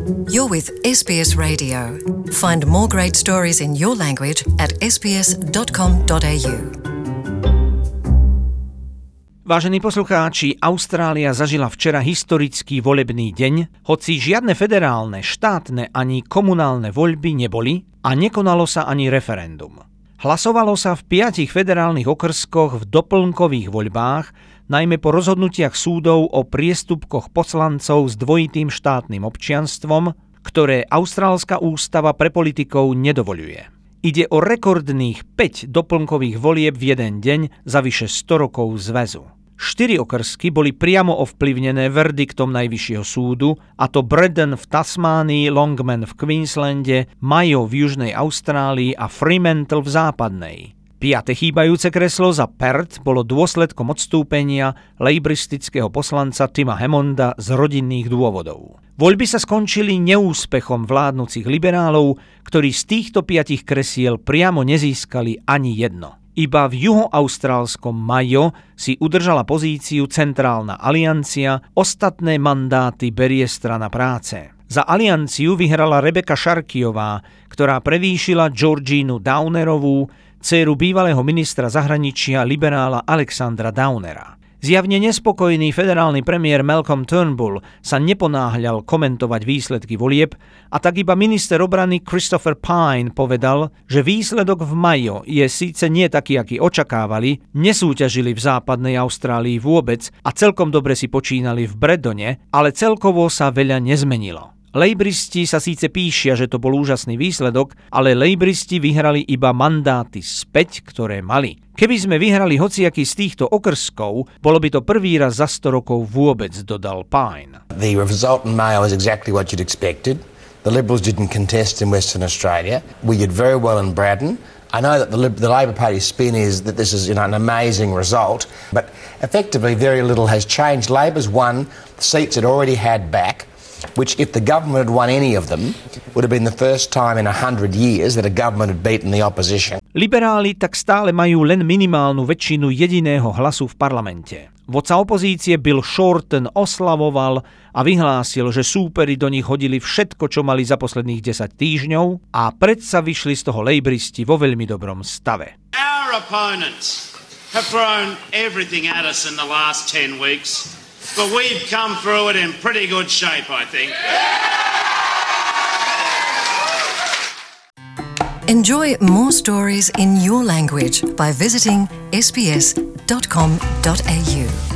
You're with SBS Radio. Find more great stories in your language at sbs.com.au. Vážení poslucháči, Austrália zažila včera historický volebný deň, hoci žiadne federálne, štátne ani komunálne voľby neboli a nekonalo sa ani referendum. Hlasovalo sa v 5 federálnych okrskoch v doplnkových voľbách, najmä po rozhodnutiach súdov o priestupkoch poslancov s dvojitým štátnym občianstvom, ktoré austrálska ústava pre politikov nedovoľuje. Ide o rekordných 5 doplnkových volieb v jeden deň za vyše 100 rokov zväzu. 4 okrsky boli priamo ovplyvnené verdiktom Najvyššieho súdu, a to Braddon v Tasmánii, Longman v Queenslande, Mayo v Južnej Austrálii a Fremantle v Západnej. 5. chýbajúce kreslo za Perth bolo dôsledkom odstúpenia lejbristického poslanca Tima Hammonda z rodinných dôvodov. Voľby sa skončili neúspechom vládnucich liberálov, ktorí z týchto 5 kresiel priamo nezískali ani jedno. Iba v juhoaustrálskom Mayo si udržala pozíciu Centrálna aliancia, ostatné mandáty berie Strana práce. Za alianciu vyhrala Rebecca Sharkeyová, ktorá prevýšila Georginu Downerovú, dcéru bývalého ministra zahraničia liberála Alexandra Downera. Zjavne nespokojný federálny premiér Malcolm Turnbull sa neponáhľal komentovať výsledky volieb, a tak iba minister obrany Christopher Pyne povedal, že výsledok v Mayo je síce nie taký, aký očakávali, nesúťažili v západnej Austrálii vôbec a celkom dobre si počínali v Braddone, ale celkovo sa veľa nezmenilo. Lejbristi sa síce píšia, že to bol úžasný výsledok, ale lejbristi vyhrali iba mandáty späť, ktoré mali. Keby sme vyhrali hociaký z týchto okrskov, bolo by to prvý raz za 100 rokov vôbec, dodal Pyne. The result in Mayo is exactly what you'd expected. The Liberals didn't contest in Western Australia. We did very well in Braddon. I know that the Labor Party's spin is that this is an amazing result, but effectively very little has changed. Labor's won seats it already had back, which if the government had won any of them, would have been the first time in 100 years that a government had beaten the opposition. Liberáli tak stále majú len minimálnu väčšinu jediného hlasu v parlamente. Vodca opozície Bill Shorten oslavoval a vyhlásil, že súperi do nich hodili všetko, čo mali za posledných 10 týždňov, a predsa vyšli z toho lejbristi vo veľmi dobrom stave. Our opponents have thrown everything at us in the last 10 weeks. But we've come through it in pretty good shape, I think. Enjoy more stories in your language by visiting sbs.com.au.